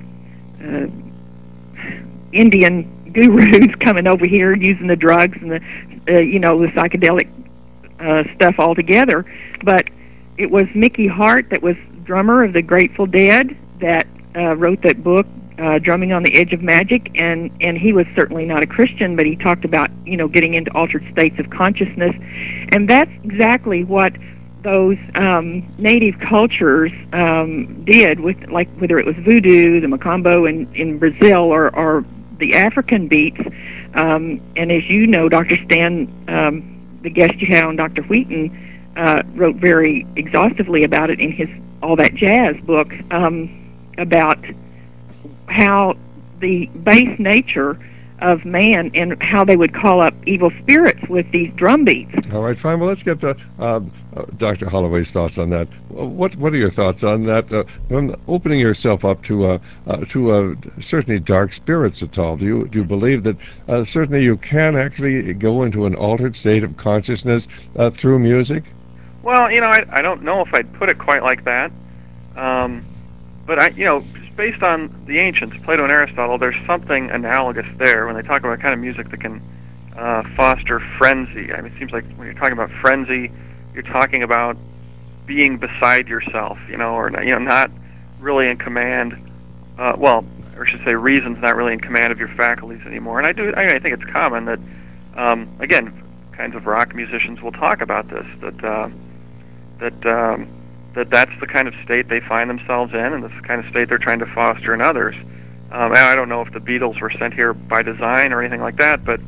Indian gurus coming over here using the drugs and the the psychedelic stuff all together. But it was Mickey Hart that was drummer of the Grateful Dead that wrote that book, Drumming on the Edge of Magic, and he was certainly not a Christian, but he talked about getting into altered states of consciousness, and that's exactly what those native cultures did with, like, whether it was voodoo, the macambo in Brazil, or the African beats. And as you know, Dr. Stan, the guest you had on, Dr. Wheaton, wrote very exhaustively about it in his All That Jazz book, about how the base nature of man and how they would call up evil spirits with these drum beats. All right, fine. Well, let's get to Dr. Holloway's thoughts on that. What are your thoughts on that? Opening yourself up to certainly dark spirits at all? Do you believe that certainly you can actually go into an altered state of consciousness through music? Well, I don't know if I'd put it quite like that. But just based on the ancients, Plato and Aristotle, there's something analogous there when they talk about kind of music that can foster frenzy. I mean, it seems like when you're talking about frenzy, you're talking about being beside yourself, or not really in command. Or I should say, reason's not really in command of your faculties anymore. And I think it's common that, again, kinds of rock musicians will talk about this, that's the kind of state they find themselves in, and that's the kind of state they're trying to foster in others. And I don't know if the Beatles were sent here by design or anything like that, but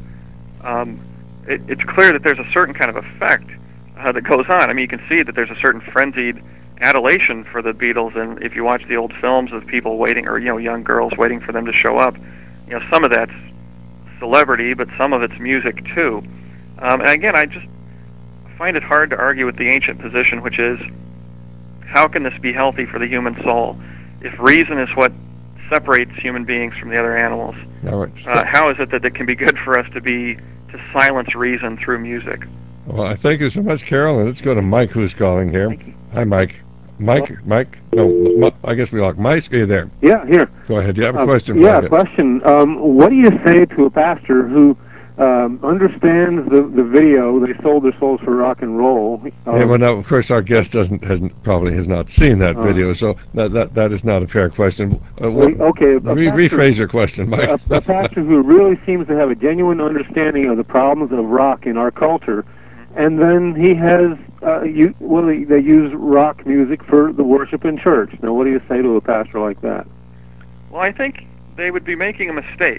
it's clear that there's a certain kind of effect that goes on. I mean, you can see that there's a certain frenzied adulation for the Beatles, and if you watch the old films of people waiting, or young girls waiting for them to show up, some of that's celebrity, but some of it's music too. And again, I just find it hard to argue with the ancient position, which is, how can this be healthy for the human soul? If reason is what separates human beings from the other animals, how is it that it can be good for us to silence reason through music? Well, I thank you so much, Carol, and let's go to Mike, who's calling here. Thank you. Hi, Mike. Mike? No, I guess we lost Mike. Are you there? Yeah, here. Go ahead. Do you have a question? Yeah, a question. What do you say to a pastor who understands the video, they sold their souls for rock and roll? Well, now, of course, our guest probably has not seen that video, so that is not a fair question. Okay. Rephrase your question, Mike. A pastor who really seems to have a genuine understanding of the problems of rock in our culture, and then he has, they use rock music for the worship in church. Now, what do you say to a pastor like that? Well, I think they would be making a mistake.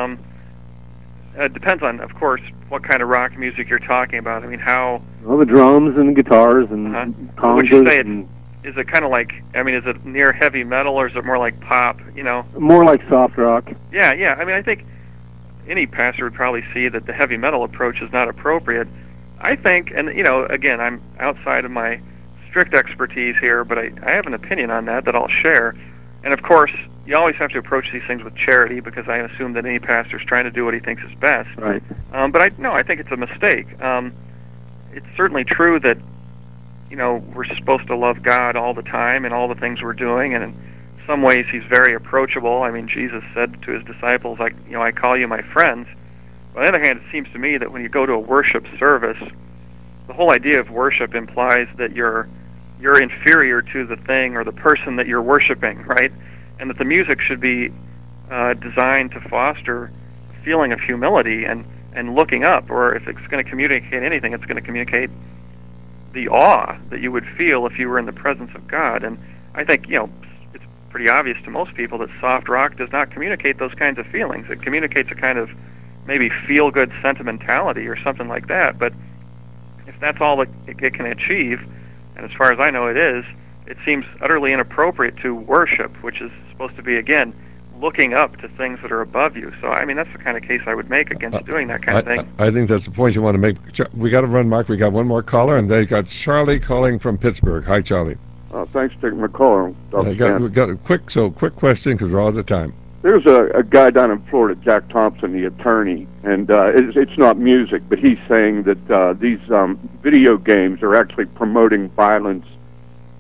It depends on, of course, what kind of rock music you're talking about. I mean, how... Well, the drums and guitars and congas. Would you say is it kind of like, is it near heavy metal, or is it more like pop, More like soft rock. Yeah. I mean, I think any pastor would probably see that the heavy metal approach is not appropriate. I think, and, again, I'm outside of my strict expertise here, but I have an opinion on that I'll share. And, of course, you always have to approach these things with charity, because I assume that any pastor is trying to do what he thinks is best. Right. But I think it's a mistake. It's certainly true that, we're supposed to love God all the time in all the things we're doing, and in some ways he's very approachable. I mean, Jesus said to his disciples, I call you my friends. But on the other hand, it seems to me that when you go to a worship service, the whole idea of worship implies that you're inferior to the thing or the person that you're worshiping, right? And that the music should be designed to foster a feeling of humility and looking up, or if it's going to communicate anything, it's going to communicate the awe that you would feel if you were in the presence of God. And I think, it's pretty obvious to most people that soft rock does not communicate those kinds of feelings. It communicates a kind of maybe feel-good sentimentality or something like that. But if that's all that it can achieve, and as far as I know it is, it seems utterly inappropriate to worship, which is supposed to be, again, looking up to things that are above you. So, that's the kind of case I would make against doing that kind of thing. I think that's the point you want to make. We got to run, Mark. We got one more caller, and they got Charlie calling from Pittsburgh. Hi, Charlie. Thanks for taking my call. We got a quick question, because we're all out of time. There's a guy down in Florida, Jack Thompson, the attorney, and it's not music, but he's saying that these video games are actually promoting violence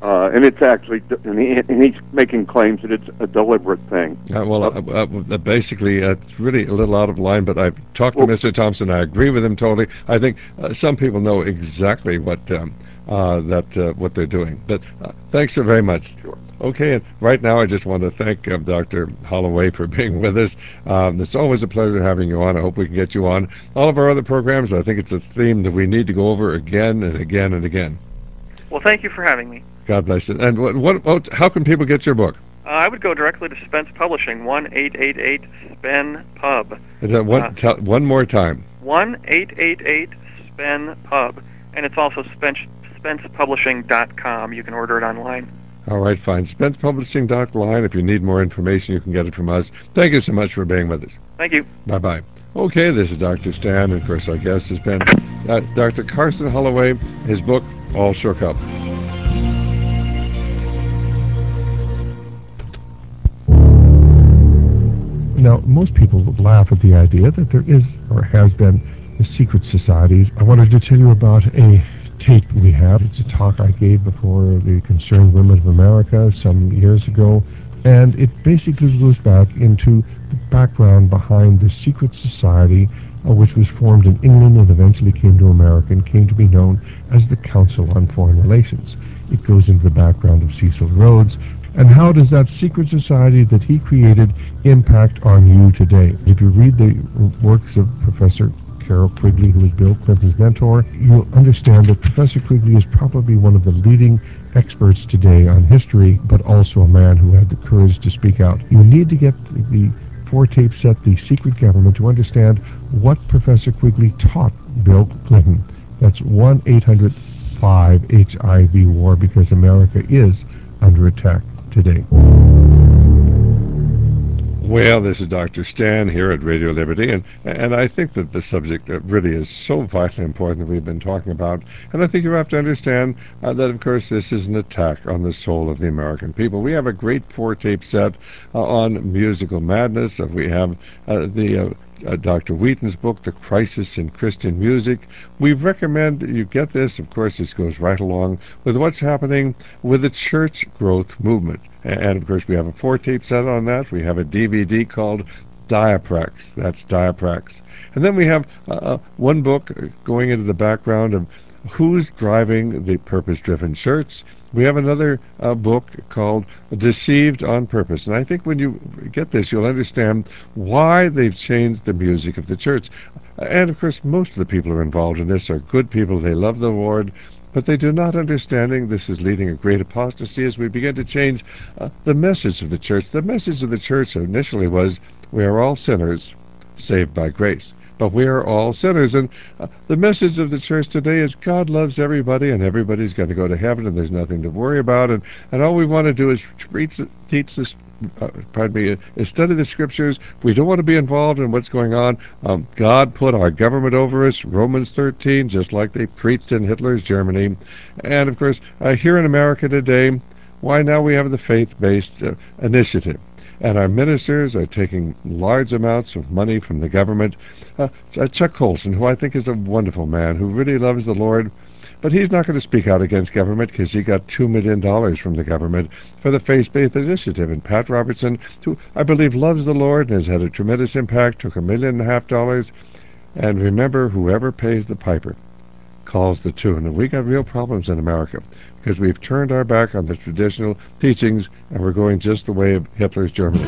And it's actually, and he's making claims that it's a deliberate thing. Basically, it's really a little out of line, but I've talked to Mr. Thompson. I agree with him totally. I think some people know exactly what what they're doing. But thanks so very much. Sure. Okay, and right now I just want to thank Dr. Holloway for being with us. It's always a pleasure having you on. I hope we can get you on all of our other programs. I think it's a theme that we need to go over again and again and again. Well, thank you for having me. God bless you. And how can people get your book? I would go directly to Spence Publishing, 1-888-SPEN-PUB. Is that one more time? 1-888-SPEN-PUB. And it's also SpencePublishing.com. You can order it online. All right, fine. SpencePublishing.line. If you need more information, you can get it from us. Thank you so much for being with us. Thank you. Bye-bye. Okay, this is Dr. Stan, and of course our guest has been Dr. Carson Holloway. His book, All Shook Up. Now, most people would laugh at the idea that there is or has been a secret societies. I wanted to tell you about a tape we have. It's a talk I gave before the Concerned Women of America some years ago, and it basically goes back into the background behind the secret society which was formed in England and eventually came to America and came to be known as the Council on Foreign Relations. It goes into the background of Cecil Rhodes. And how does that secret society that he created impact on you today? If you read the works of Professor Carroll Quigley, who was Bill Clinton's mentor, you'll understand that Professor Quigley is probably one of the leading experts today on history, but also a man who had the courage to speak out. You need to get the 4-tape set, The Secret Government, to understand what Professor Quigley taught Bill Clinton. That's 1-800-5-HIV-WAR, because America is under attack today. Well, this is Dr. Stan here at Radio Liberty, and I think that the subject really is so vitally important that we've been talking about, and I think you have to understand that, of course, this is an attack on the soul of the American people. We have a great 4-tape set on musical madness. We have Dr. Wheaton's book, The Crisis in Christian Music. We recommend you get this. Of course, this goes right along with what's happening with the church growth movement. And, of course, we have a 4-tape set on that. We have a DVD called Diaprax. That's Diaprax. And then we have one book going into the background of who's driving the purpose-driven church. We have another book called Deceived on Purpose. And I think when you get this, you'll understand why they've changed the music of the church. And, of course, most of the people who are involved in this are good people. They love the Lord. But they do not understanding this is leading a great apostasy as we begin to change the message of the church. The message of the church initially was, we are all sinners saved by grace. But we are all sinners. And the message of the church today is God loves everybody, and everybody's going to go to heaven, and there's nothing to worry about. And all we want to do is teach this. Is study the scriptures. We don't want to be involved in what's going on. God put our government over us, Romans 13, just like they preached in Hitler's Germany. And, of course, here in America today, why now we have the faith-based initiative. And our ministers are taking large amounts of money from the government. Chuck Colson, who I think is a wonderful man, who really loves the Lord, but he's not going to speak out against government because he got $2 million from the government for the faith-based initiative. And Pat Robertson, who I believe loves the Lord and has had a tremendous impact, took $1.5 million. And remember, whoever pays the piper calls the tune. And we got real problems in America because we've turned our back on the traditional teachings and we're going just the way of Hitler's Germany.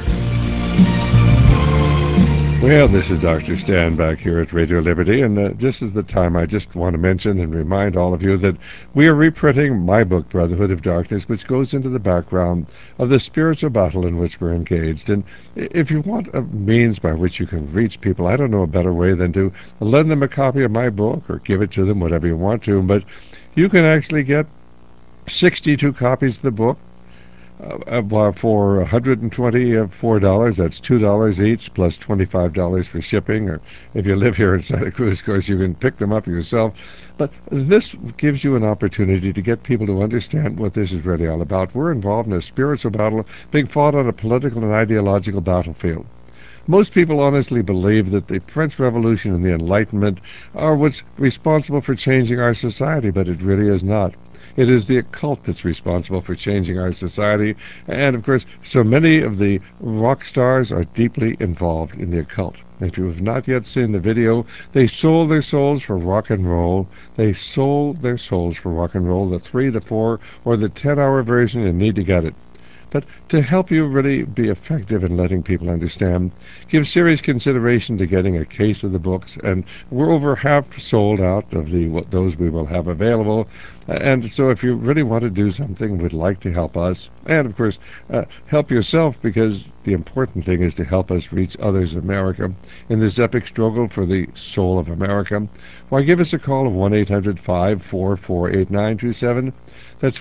Well, this is Dr. Stan back here at Radio Liberty, and this is the time I just want to mention and remind all of you that we are reprinting my book, Brotherhood of Darkness, which goes into the background of the spiritual battle in which we're engaged. And if you want a means by which you can reach people, I don't know a better way than to lend them a copy of my book or give it to them, whatever you want to, but you can actually get 62 copies of the book for $124. That's $2 each plus $25 for shipping. Or if you live here in Santa Cruz, of course, you can pick them up yourself. But this gives you an opportunity to get people to understand what this is really all about. We're involved in a spiritual battle being fought on a political and ideological battlefield. Most people honestly believe that the French Revolution and the Enlightenment are what's responsible for changing our society, but it really is not. It is the occult that's responsible for changing our society. And, of course, so many of the rock stars are deeply involved in the occult. If you have not yet seen the video, they sold their souls for rock and roll. They sold their souls for rock and roll, the 3, the 4, or the 10-hour version. You need to get it. But to help you really be effective in letting people understand, give serious consideration to getting a case of the books. And we're over half sold out of those we will have available. And so if you really want to do something, we'd like to help us. And, of course, help yourself, because the important thing is to help us reach others in America in this epic struggle for the soul of America. Why, give us a call of 1-800-544-8927. That's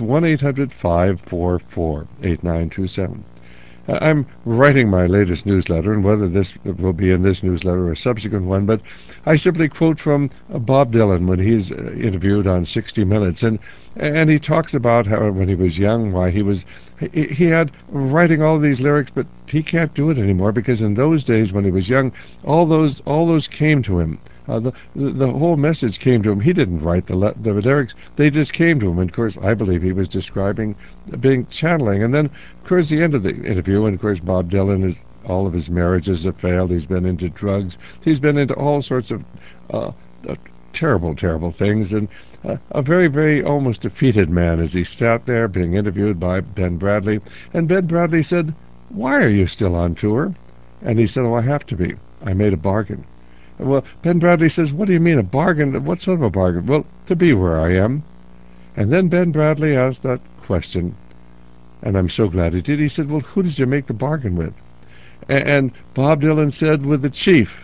1-800-544-8927. I'm writing my latest newsletter, and whether this will be in this newsletter or a subsequent one, but I simply quote from Bob Dylan when he's interviewed on 60 Minutes, and he talks about how when he was young, why he had writing all these lyrics, but he can't do it anymore, because in those days when he was young, all those came to him. The whole message came to him. He didn't write the lyrics. They just came to him. And, of course, I believe he was describing being channeling. And then, of course, the end of the interview, and, of course, Bob Dylan, all of his marriages have failed. He's been into drugs. He's been into all sorts of terrible, terrible things. And a very, very almost defeated man as he sat there being interviewed by Ben Bradley. And Ben Bradley said, "Why are you still on tour?" And he said, "Oh, I have to be. I made a bargain." Well, Ben Bradley says, "What do you mean, a bargain? What sort of a bargain?" "Well, to be where I am." And then Ben Bradley asked that question, and I'm so glad he did. He said, "Well, who did you make the bargain with?" And Bob Dylan said, "With the chief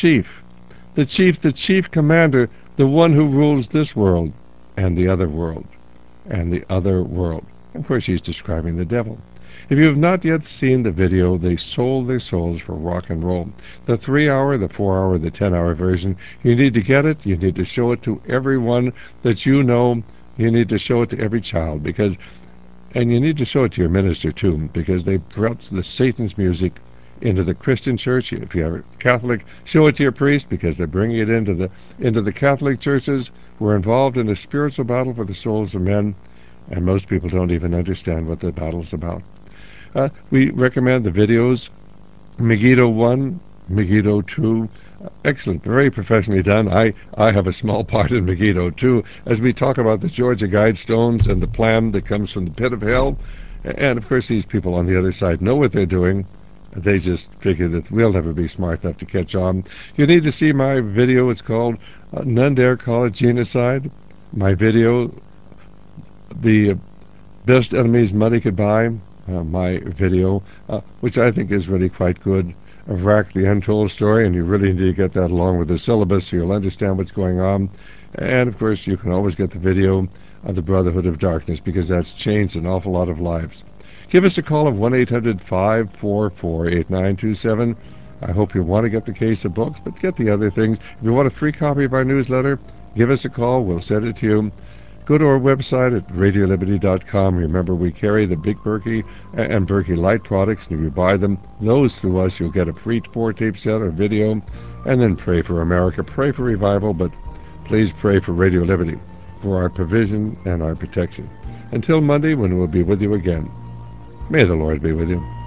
commander, the one who rules this world and the other world, and the other world." Of course, he's describing the devil. If you have not yet seen the video, they sold their souls for rock and roll. The 3-hour, the 4-hour, the 10-hour version, you need to get it. You need to show it to everyone that you know. You need to show it to every child, and you need to show it to your minister too, because they brought the Satan's music into the Christian church. If you are Catholic, show it to your priest, because they're bringing it into the Catholic churches. We're involved in a spiritual battle for the souls of men, and most people don't even understand what the battle's about. We recommend the videos, Megiddo 1, Megiddo 2, excellent, very professionally done. I have a small part in Megiddo 2, as we talk about the Georgia Guidestones and the plan that comes from the pit of hell. And, of course, these people on the other side know what they're doing. They just figure that we'll never be smart enough to catch on. You need to see my video. It's called None Dare Call It Genocide. My video, The Best Enemies Money Could Buy. My video, which I think is really quite good, of Iraq, the Untold Story, and you really need to get that along with the syllabus so you'll understand what's going on. And, of course, you can always get the video of the Brotherhood of Darkness, because that's changed an awful lot of lives. Give us a call of 1-800-544-8927. I hope you want to get the case of books, but get the other things. If you want a free copy of our newsletter, give us a call. We'll send it to you. Go to our website at radioliberty.com. Remember, we carry the Big Berkey and Berkey Light products, and if you buy those through us, you'll get a free 4-tape set or video. And then pray for America, pray for revival, but please pray for Radio Liberty, for our provision and our protection. Until Monday, when we'll be with you again, may the Lord be with you.